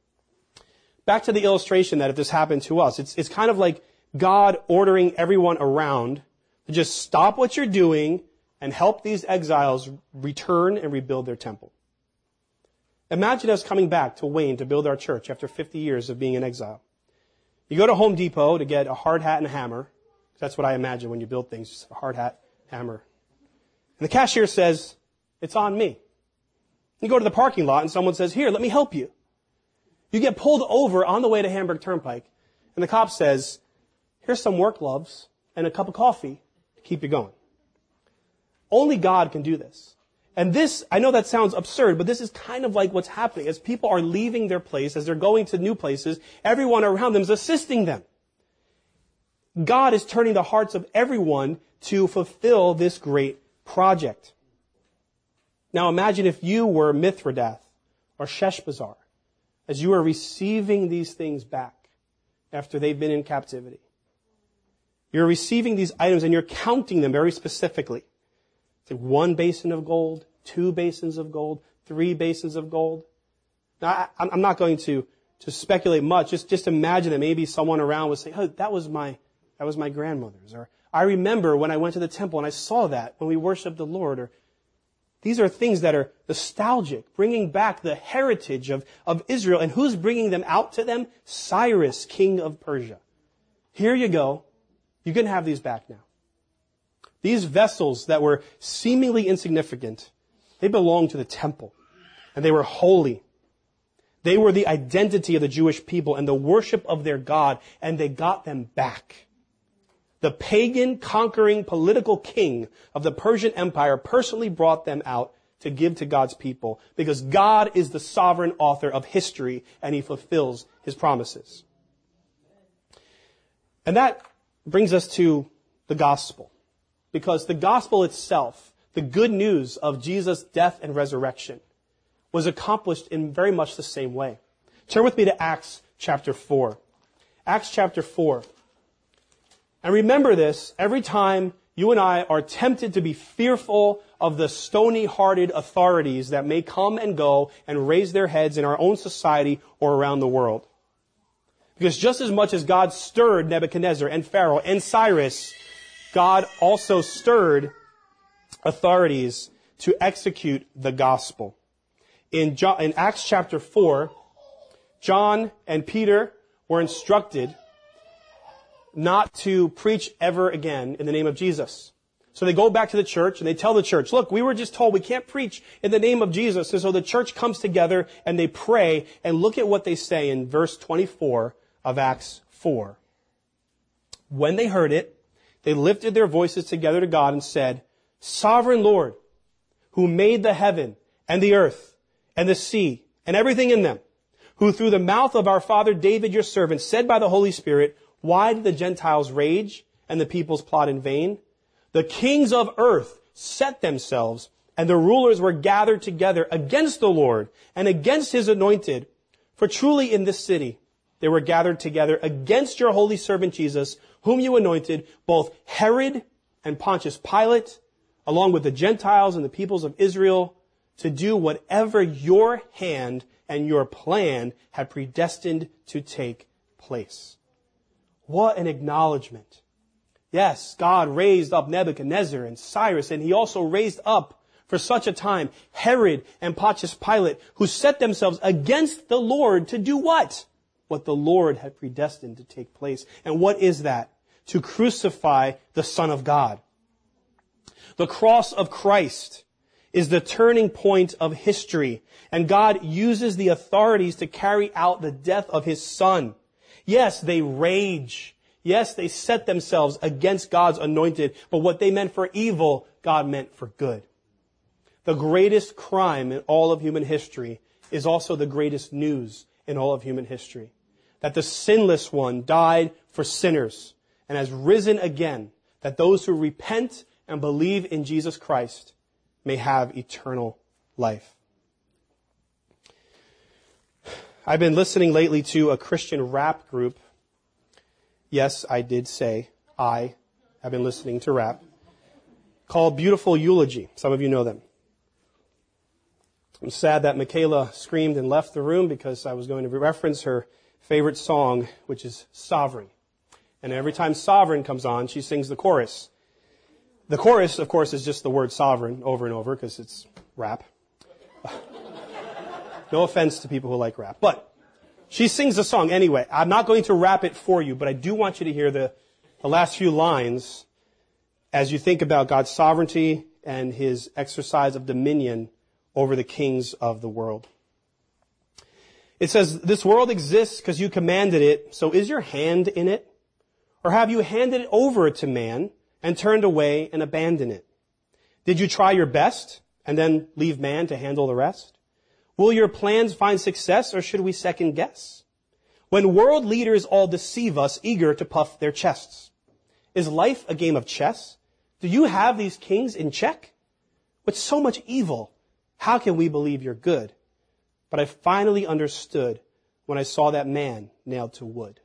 Back to the illustration that if this happened to us, it's, it's kind of like God ordering everyone around to just stop what you're doing and help these exiles return and rebuild their temple. Imagine us coming back to Wayne to build our church after fifty years of being in exile. You go to Home Depot to get a hard hat and a hammer. That's what I imagine when you build things, just a hard hat, hammer. And the cashier says, it's on me. You go to the parking lot and someone says, here, let me help you. You get pulled over on the way to Hamburg Turnpike, and the cop says, here's some work gloves and a cup of coffee to keep you going. Only God can do this. And this, I know that sounds absurd, but this is kind of like what's happening. As people are leaving their place, as they're going to new places, everyone around them is assisting them. God is turning the hearts of everyone to fulfill this great project. Now imagine if you were Mithredath or Sheshbazzar, as you are receiving these things back after they've been in captivity. You're receiving these items and you're counting them very specifically. It's like one basin of gold, two basins of gold, three basins of gold. Now, I, I'm not going to, to speculate much. Just, just imagine that maybe someone around would say, oh, that was my, that was my grandmother's. Or I remember when I went to the temple and I saw that when we worshiped the Lord. Or these are things that are nostalgic, bringing back the heritage of, of Israel. And who's bringing them out to them? Cyrus, king of Persia. Here you go. You can have these back now. These vessels that were seemingly insignificant, they belonged to the temple, and they were holy. They were the identity of the Jewish people and the worship of their God, and they got them back. The pagan conquering political king of the Persian Empire personally brought them out to give to God's people, because God is the sovereign author of history, and he fulfills his promises. And that brings us to the gospel, because the gospel itself, the good news of Jesus' death and resurrection, was accomplished in very much the same way. Turn with me to Acts chapter four. Acts chapter four. And remember this, every time you and I are tempted to be fearful of the stony-hearted authorities that may come and go and raise their heads in our own society or around the world. Because just as much as God stirred Nebuchadnezzar and Pharaoh and Cyrus, God also stirred authorities to execute the gospel. In, John, in Acts chapter four, John and Peter were instructed not to preach ever again in the name of Jesus. So they go back to the church and they tell the church, look, we were just told we can't preach in the name of Jesus. And so the church comes together and they pray, and look at what they say in verse twenty-four of Acts four. When they heard it, they lifted their voices together to God and said, Sovereign Lord, who made the heaven and the earth and the sea and everything in them, who through the mouth of our father David your servant said by the Holy Spirit, why did the Gentiles rage and the peoples plot in vain? The kings of earth set themselves, and the rulers were gathered together against the Lord and against his anointed. For truly in this city they were gathered together against your holy servant Jesus, whom you anointed, both Herod and Pontius Pilate, along with the Gentiles and the peoples of Israel, to do whatever your hand and your plan had predestined to take place. What an acknowledgement. Yes, God raised up Nebuchadnezzar and Cyrus, and he also raised up for such a time Herod and Pontius Pilate, who set themselves against the Lord to do what? What the Lord had predestined to take place. And what is that? To crucify the Son of God. The cross of Christ is the turning point of history, and God uses the authorities to carry out the death of his Son. Yes, they rage. Yes, they set themselves against God's anointed, but what they meant for evil, God meant for good. The greatest crime in all of human history is also the greatest news in all of human history. That the sinless one died for sinners and has risen again, that those who repent and believe in Jesus Christ may have eternal life. I've been listening lately to a Christian rap group. Yes, I did say I have been listening to rap, called Beautiful Eulogy. Some of you know them. I'm sad that Michaela screamed and left the room because I was going to reference her favorite song, which is Sovereign. And every time Sovereign comes on, she sings the chorus. The chorus, of course, is just the word sovereign over and over because it's rap. No offense to people who like rap. But she sings the song anyway. I'm not going to rap it for you, but I do want you to hear the, the last few lines as you think about God's sovereignty and his exercise of dominion over the kings of the world. It says, this world exists because you commanded it, so is your hand in it? Or have you handed it over to man and turned away and abandoned it? Did you try your best and then leave man to handle the rest? Will your plans find success, or should we second guess? When world leaders all deceive us, eager to puff their chests. Is life a game of chess? Do you have these kings in check? With so much evil, how can we believe you're good? But I finally understood when I saw that man nailed to wood.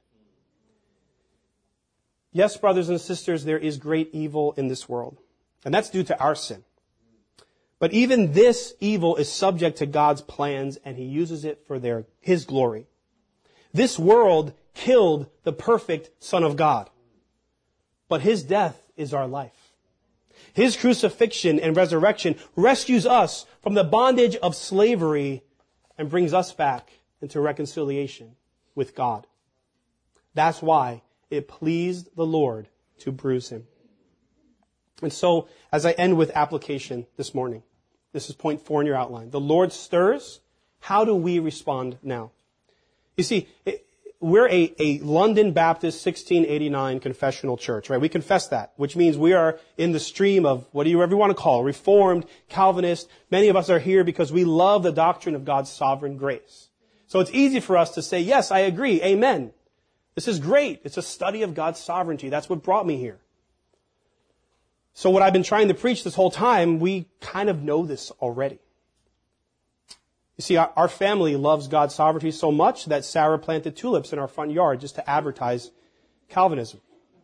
Yes, brothers and sisters, there is great evil in this world, and that's due to our sin. But even this evil is subject to God's plans, and he uses it for their, his glory. This world killed the perfect Son of God, but his death is our life. His crucifixion and resurrection rescues us from the bondage of slavery and brings us back into reconciliation with God. That's why it pleased the Lord to bruise him. And so, as I end with application this morning, this is point four in your outline. The Lord stirs. How do we respond now? You see, we're a, a London Baptist sixteen eighty-nine confessional church, right? We confess that, which means we are in the stream of, what do you ever want to call, Reformed, Calvinist. Many of us are here because we love the doctrine of God's sovereign grace. So it's easy for us to say, yes, I agree, amen. This is great. It's a study of God's sovereignty. That's what brought me here. So what I've been trying to preach this whole time, we kind of know this already. You see, our, our family loves God's sovereignty so much that Sarah planted tulips in our front yard just to advertise Calvinism.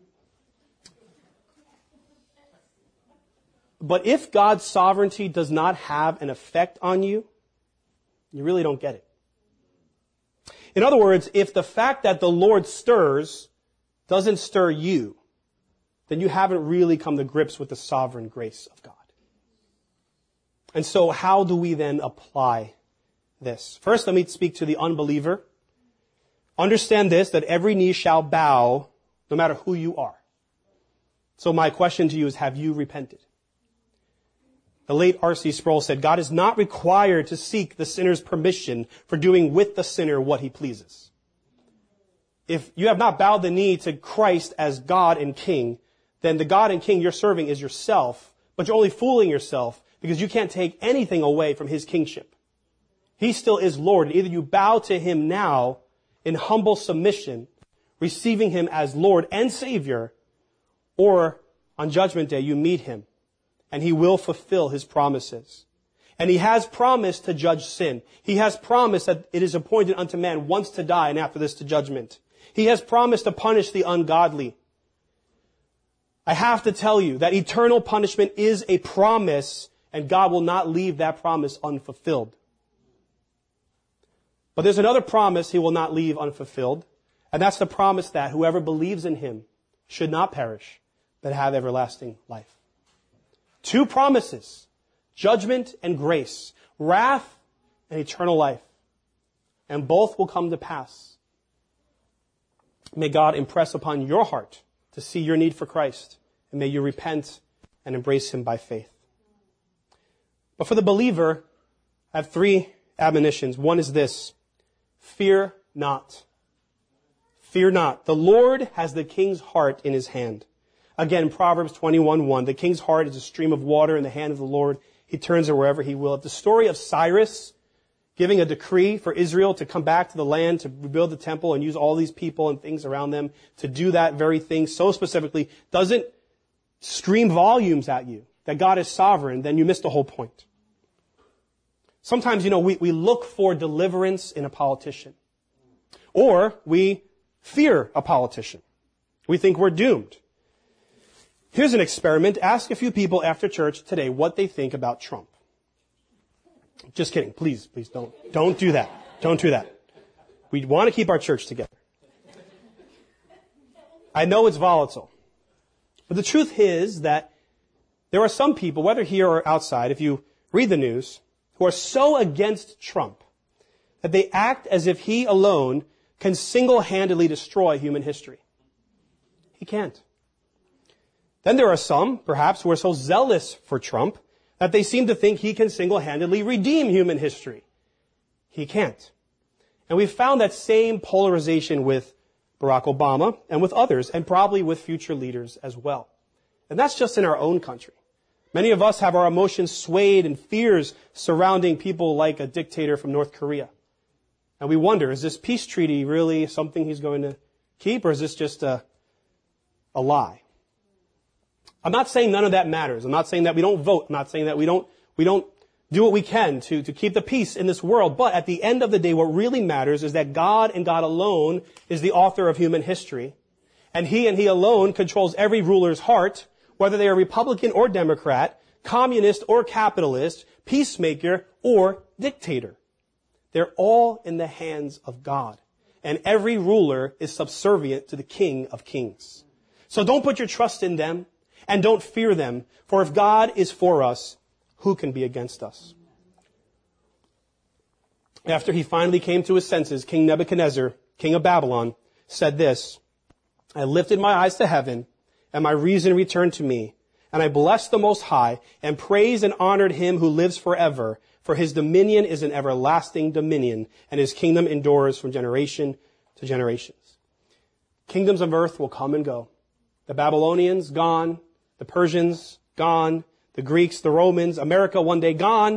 But if God's sovereignty does not have an effect on you, you really don't get it. In other words, if the fact that the Lord stirs doesn't stir you, then you haven't really come to grips with the sovereign grace of God. And so how do we then apply this? First, let me speak to the unbeliever. Understand this, that every knee shall bow, no matter who you are. So my question to you is, have you repented? The late R C Sproul said, God is not required to seek the sinner's permission for doing with the sinner what he pleases. If you have not bowed the knee to Christ as God and King, then the God and King you're serving is yourself, but you're only fooling yourself because you can't take anything away from his kingship. He still is Lord. Either you bow to him now in humble submission, receiving him as Lord and Savior, or on Judgment Day you meet him and he will fulfill his promises. And he has promised to judge sin. He has promised that it is appointed unto man once to die and after this to judgment. He has promised to punish the ungodly. I have to tell you that eternal punishment is a promise and God will not leave that promise unfulfilled. But there's another promise he will not leave unfulfilled, and that's the promise that whoever believes in him should not perish, but have everlasting life. Two promises, judgment and grace, wrath and eternal life, and both will come to pass. May God impress upon your heart to see your need for Christ, and may you repent and embrace him by faith. But for the believer, I have three admonitions. One is this: fear not. Fear not. The Lord has the king's heart in his hand. Again, Proverbs twenty-one one. The king's heart is a stream of water in the hand of the Lord. He turns it wherever he will. The story of Cyrus giving a decree for Israel to come back to the land, to rebuild the temple and use all these people and things around them to do that very thing so specifically doesn't scream volumes at you that God is sovereign, then you miss the whole point. Sometimes, you know, we, we look for deliverance in a politician. Or we fear a politician. We think we're doomed. Here's an experiment. Ask a few people after church today what they think about Trump. Just kidding. Please, please don't, don't do that. Don't do that. We want to keep our church together. I know it's volatile. But the truth is that there are some people, whether here or outside, if you read the news, who are so against Trump that they act as if he alone can single-handedly destroy human history. He can't. Then there are some, perhaps, who are so zealous for Trump that they seem to think he can single-handedly redeem human history. He can't. And we've found that same polarization with Barack Obama and with others, and probably with future leaders as well. And that's just in our own country. Many of us have our emotions swayed and fears surrounding people like a dictator from North Korea. And we wonder, is this peace treaty really something he's going to keep, or is this just a, a lie? I'm not saying none of that matters. I'm not saying that we don't vote. I'm not saying that we don't, we don't do what we can to, to keep the peace in this world. But at the end of the day, what really matters is that God and God alone is the author of human history. And he and he alone controls every ruler's heart, whether they are Republican or Democrat, communist or capitalist, peacemaker or dictator. They're all in the hands of God. And every ruler is subservient to the King of Kings. So don't put your trust in them and don't fear them. For if God is for us, who can be against us? After he finally came to his senses, King Nebuchadnezzar, king of Babylon, said this: I lifted my eyes to heaven, and my reason returned to me. And I blessed the Most High, and praised and honored him who lives forever. For his dominion is an everlasting dominion, and his kingdom endures from generation to generations. Kingdoms of earth will come and go. The Babylonians, gone. The Persians, gone. The Greeks, the Romans, America, one day gone.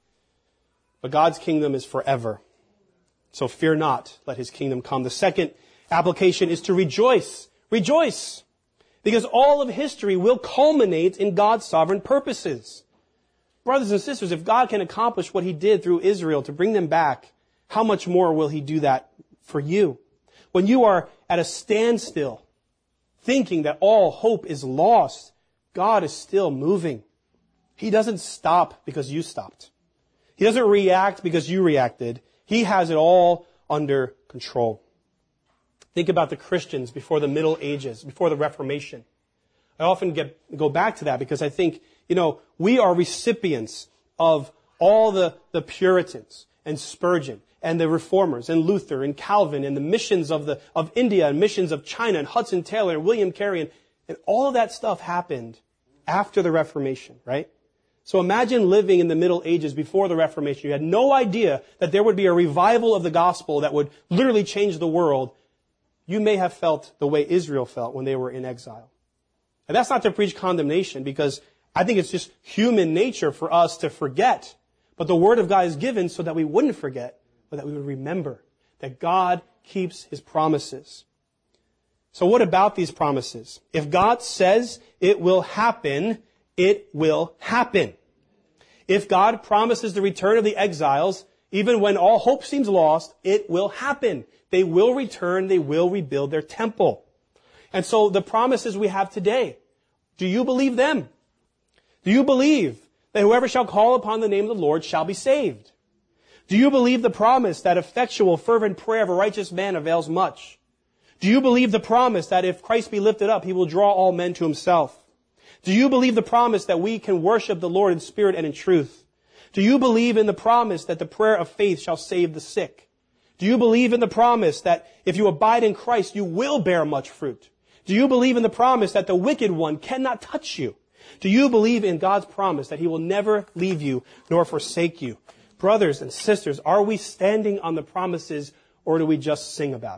But God's kingdom is forever. So fear not, let his kingdom come. The second application is to rejoice. Rejoice. Because all of history will culminate in God's sovereign purposes. Brothers and sisters, if God can accomplish what he did through Israel to bring them back, how much more will he do that for you? When you are at a standstill, thinking that all hope is lost, God is still moving. He doesn't stop because you stopped. He doesn't react because you reacted. He has it all under control. Think about the Christians before the Middle Ages, before the Reformation. I often get go back to that because I think, you know, we are recipients of all the, the Puritans and Spurgeon and the Reformers and Luther and Calvin and the missions of the of India and missions of China and Hudson Taylor and William Carey and, and all of that stuff happened after the Reformation, right? So imagine living in the Middle Ages before the Reformation. You had no idea that there would be a revival of the gospel that would literally change the world. You may have felt the way Israel felt when they were in exile. And that's not to preach condemnation, because I think it's just human nature for us to forget. But the Word of God is given so that we wouldn't forget, but that we would remember that God keeps his promises. So what about these promises? If God says it will happen, it will happen. If God promises the return of the exiles, even when all hope seems lost, it will happen. They will return. They will rebuild their temple. And so the promises we have today, do you believe them? Do you believe that whoever shall call upon the name of the Lord shall be saved? Do you believe the promise that effectual, fervent prayer of a righteous man avails much? Do you believe the promise that if Christ be lifted up, he will draw all men to himself? Do you believe the promise that we can worship the Lord in spirit and in truth? Do you believe in the promise that the prayer of faith shall save the sick? Do you believe in the promise that if you abide in Christ, you will bear much fruit? Do you believe in the promise that the wicked one cannot touch you? Do you believe in God's promise that he will never leave you nor forsake you? Brothers and sisters, are we standing on the promises, or do we just sing about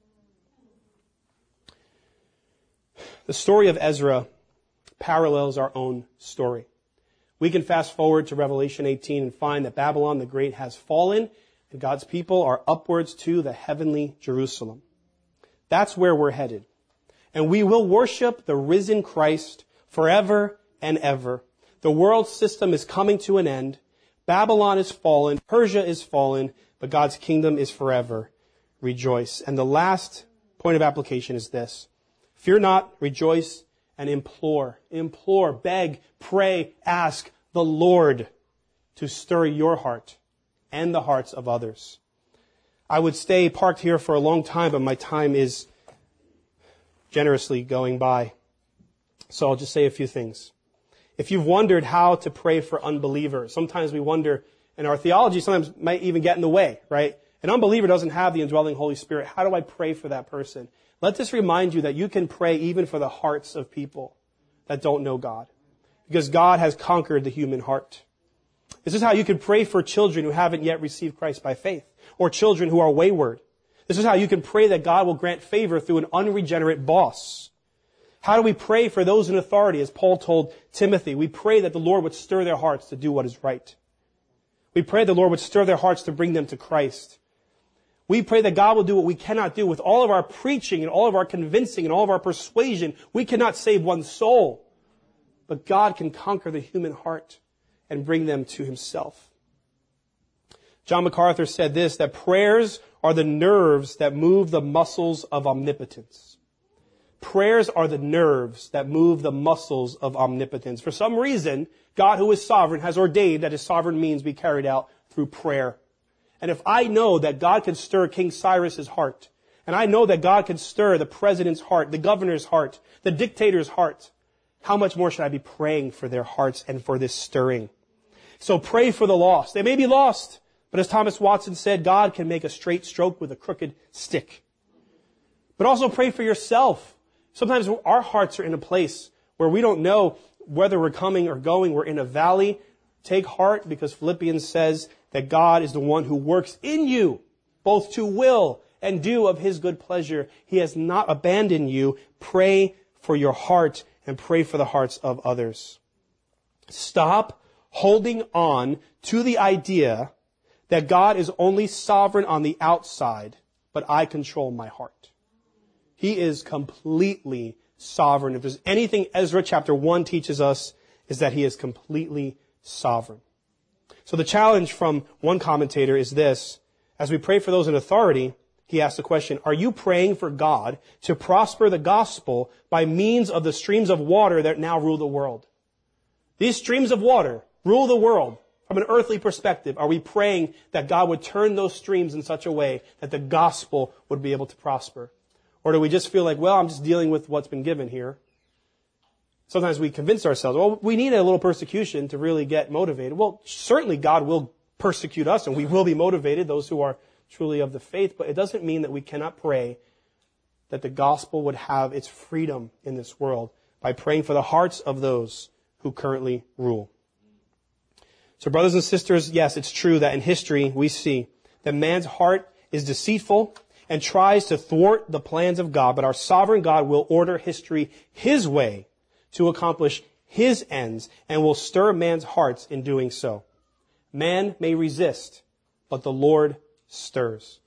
it? The story of Ezra parallels our own story. We can fast forward to Revelation eighteen and find that Babylon the Great has fallen and God's people are upwards to the heavenly Jerusalem. That's where we're headed. And we will worship the risen Christ forever and ever. The world system is coming to an end. Babylon is fallen. Persia is fallen. But God's kingdom is forever. Rejoice. And the last point of application is this. Fear not, rejoice, and implore. Implore, beg, pray, ask the Lord to stir your heart and the hearts of others. I would stay parked here for a long time, but my time is generously going by. So I'll just say a few things. If you've wondered how to pray for unbelievers, sometimes we wonder, and our theology sometimes might even get in the way, right? An unbeliever doesn't have the indwelling Holy Spirit. How do I pray for that person? Let this remind you that you can pray even for the hearts of people that don't know God, because God has conquered the human heart. This is how you can pray for children who haven't yet received Christ by faith, or children who are wayward. This is how you can pray that God will grant favor through an unregenerate boss. How do we pray for those in authority? As Paul told Timothy, we pray that the Lord would stir their hearts to do what is right. We pray the Lord would stir their hearts to bring them to Christ. We pray that God will do what we cannot do. With all of our preaching and all of our convincing and all of our persuasion, we cannot save one soul. But God can conquer the human heart and bring them to himself. John MacArthur said this, that prayers are the nerves that move the muscles of omnipotence. Prayers are the nerves that move the muscles of omnipotence. For some reason, God, who is sovereign, has ordained that his sovereign means be carried out through prayer. And if I know that God can stir King Cyrus's heart, and I know that God can stir the president's heart, the governor's heart, the dictator's heart, how much more should I be praying for their hearts and for this stirring? So pray for the lost. They may be lost, but as Thomas Watson said, God can make a straight stroke with a crooked stick. But also pray for yourself. Sometimes our hearts are in a place where we don't know whether we're coming or going. We're in a valley. Take heart, because Philippians says that God is the one who works in you, both to will and do of his good pleasure. He has not abandoned you. Pray for your heart and pray for the hearts of others. Stop holding on to the idea that God is only sovereign on the outside, but I control my heart. He is completely sovereign. If there's anything Ezra chapter one teaches us, is that he is completely sovereign. So the challenge from one commentator is this: as we pray for those in authority, he asks the question, are you praying for God to prosper the gospel by means of the streams of water that now rule the world? These streams of water rule the world. From an earthly perspective, are we praying that God would turn those streams in such a way that the gospel would be able to prosper? Or do we just feel like, well, I'm just dealing with what's been given here? Sometimes we convince ourselves, well, we need a little persecution to really get motivated. Well, certainly God will persecute us and we will be motivated, those who are truly of the faith, but it doesn't mean that we cannot pray that the gospel would have its freedom in this world by praying for the hearts of those who currently rule. So brothers and sisters, yes, it's true that in history we see that man's heart is deceitful and tries to thwart the plans of God, but our sovereign God will order history his way to accomplish his ends and will stir man's hearts in doing so. Man may resist, but the Lord stirs.